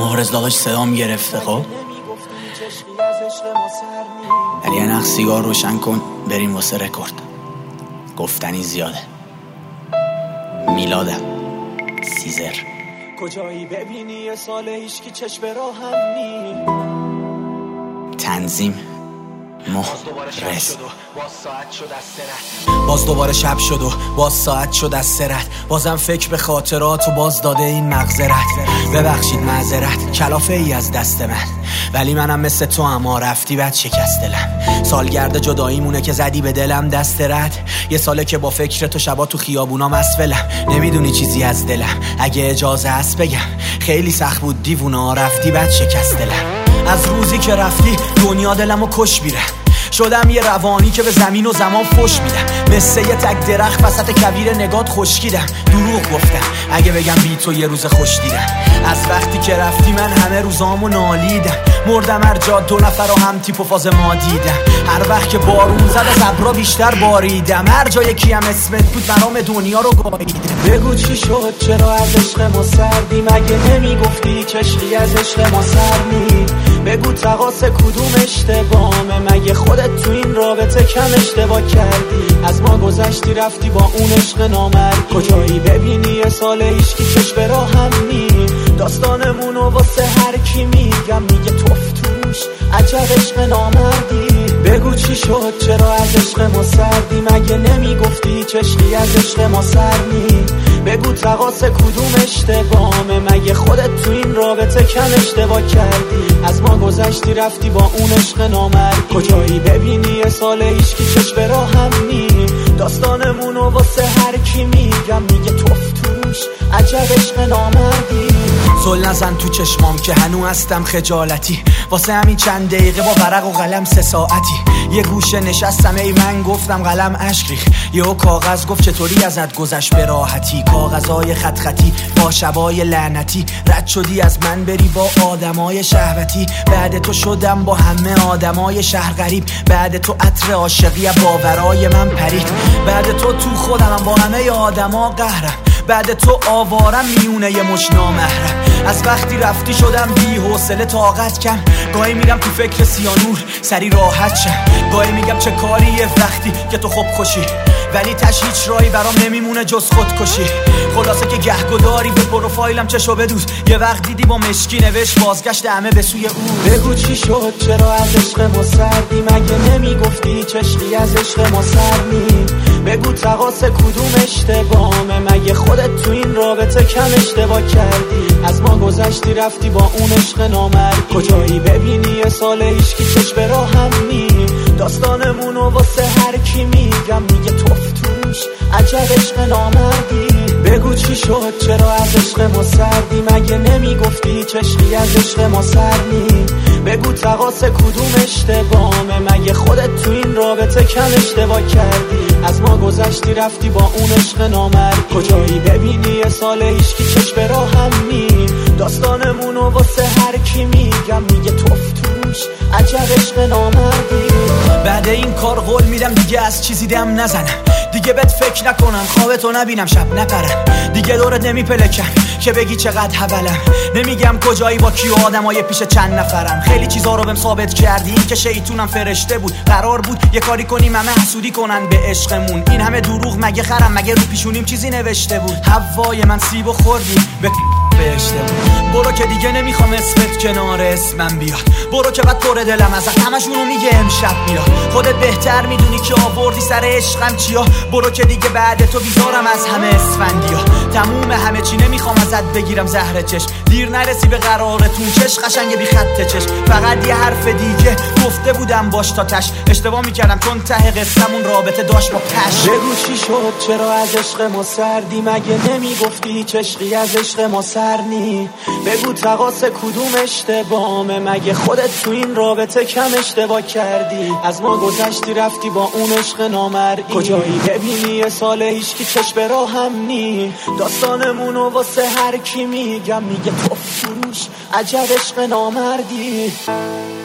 مهرز داداش صدام گرفته. خب ولی یه نخ سیگار روشن کن بریم واسه رکورد. گفتنی زیاده. میلادم سیزر. کجایی ببینی یه ساله هیچکی چشم راهم نی. تنظیم مهرز. باز دوباره شب شد و باز ساعت شد از سرت. بازم فکر به خاطرات و باز داده این مغزرت. ببخشید معذرت کلافه ای از دست من، ولی منم مثل تو اما رفتی بعد شکست دلم. سالگرد جداییمونه که زدی به دلم دست رد. یه ساله که با فکر تو شبا تو خیابونا مسفلم. نمیدونی چیزی از دلم، اگه اجازه هست بگم خیلی سخت بود دیوونا رفتی بعد شکست دلم. از روزی که رفتی دنیا دلمو کش میره. شدم یه روانی که به زمین و زمان فش میدم. مثل یه تک درخت وسط کویر نگات خشکیدم. دروغ گفتم اگه بگم بی تو یه روز خوش دیدم. از وقتی که رفتی من همه روزامو نالیدم. مردم هر جا دو نفر و هم تیپ و فاز ما دیدم. هر وقت که بارون زد از ابرا بیشتر باریدم. هر جا یکی هم اسمت بود برام دنیا رو گاییدم. بگو چی شد چرا از عشق ما سردی؟ مگه نمیگفتی چشقی از عشق ما سرنی؟ بگو تقاس کدوم اشتباهمه؟ مگه خودت تو این رابطه کم اشتباه کردی؟ از ما گذشتی رفتی با اون عشق نامردی. کجایی ببینی یه ساله هیچکی چشم راهم نی. داستانمونو واسه هر کی میگم میگه توف توش عجب عشق نامردی. بگو چی شد چرا از عشق ما سردی؟ مگه نمیگفتی چشقی از عشق ما سرنی؟ بگو تقاس کدوم اشتباهمه؟ مگه خودت تو این رابطه کم اشتباه کردی؟ از ما گذشتی رفتی با اون عشق نامردی. کجایی ببینی یه ساله هیچکی چشم راهم نی. داستانمونو واسه هر کی میگم میگه توف توش عجب عشق نامردی. زل نزن تو چشمام که هنو هستم خجالتی. واسه همین چند دقیقه با ورق و قلم 3 ساعتی یه گوشه نشستم. ای من گفتم قلم اشک ریخت. یهو کاغذ گفت چطوری ازت گذشت به راحتی. کاغذای خط خطی با شبای لعنتی. رد شدی از من بری با آدمای شهوتی. بعد تو شدم با همه آدمای شهر غریب. بعد تو عطر عاشقی باورای من پرید. بعد تو خودمم با همه آدما قهرم. بعد تو آوارم میونه یه مش نامحرم. از وقتی رفتی شدم بی حوصله طاقت کم. گاهی میرم تو فکر سیانور سری راحت شم. گاهی میگم چه کاریه وقتی که تو خوب خوشی، ولی تش هیچ راهی برام نمیمونه جز خودکشی. خلاصه که گهگداری به پروفایلم چشو بدوز. یه وقت دیدی با مشکی نوشت بازگشت همه به سوی او. بگو چی شد چرا از عشق ما سردی؟ مگه نمیگفتی چشقی از عشق ما سرنی؟ بگو تقاس کدوم اشتباهمه؟ مگه خودت تو این رابطه کم اشتباه کردی؟ از ما گذشتی رفتی با اون عشق نامردی. کجایی ببینی یه ساله هیچکی چشم راهم نی. داستانمونو واسه هر کی میگم میگه توف توش عجب عشق نامردی. بگو چی شد چرا از عشق ما سردی؟ مگه نمیگفتی چشقی از عشق ما سرنی؟ بگو تقاس کدوم اشتباهمه؟ مگه خودت تو این رابطه کم اشتباه کردی؟ از ما گذشتی رفتی با اون عشق نامردی. کجایی ببینی یه ساله هیچکی چشم راهم نی. داستانمونو واسه هر کی میگم میگه توف توش عجب عشق نامردی. بعد این کار قول میدم دیگه از چیزی دم نزنم. دیگه بهت فکر نکنم، خوابتو نبینم، شب نپرم. دیگه دورت نمیپلکم که بگی چقدر حولم. نمیگم کجایی با کی و آدمای پیش چند نفرم. خیلی چیزا رو بهم ثابت کردی که شیطونم فرشته بود. قرار بود یه کاری کنیم همه حسودی کنن به عشقمون. این همه دروغ مگه خرم؟ مگه رو پیشونیم چیزی نوشته بود؟ هوای من سیبو خوردی به بهشته بود. برو که دیگه نمیخوام اسمت کنار اسمم بیاد. برو که بعد پر دلم ازت همشونو میگه امشب میاد. خودت بهتر میدونی که آوردی سر عشقم چیا. برو که دیگه بعد تو بیزارم از همه اسفندیا. تموم همه چی نمیخوام ازت بگیرم زهر چشم. دیر نرسی به قرارتون چش قشنگ بی خط چشم. فقط یه حرف دیگه گفته بودم باش تا تش. اشتباه میکردم چون ته قصه‌مون رابطه داشت با پش. بگو چی شد چرا از عشق ما سردی؟ مگه نمیگفتی چشقی از عشق ما سرنی؟ بگو تقاس کدوم اشتباهمه؟ مگه خودت تو این رابطه کم اشتباه کردی؟ از ما گذشتی رفتی با اون عشق نامردی. کجایی ببینی یه ساله هیچکی چشم راهم نی. داستانمونو واسه هر کی میگم میگه توف توش عجب عشق نامردی.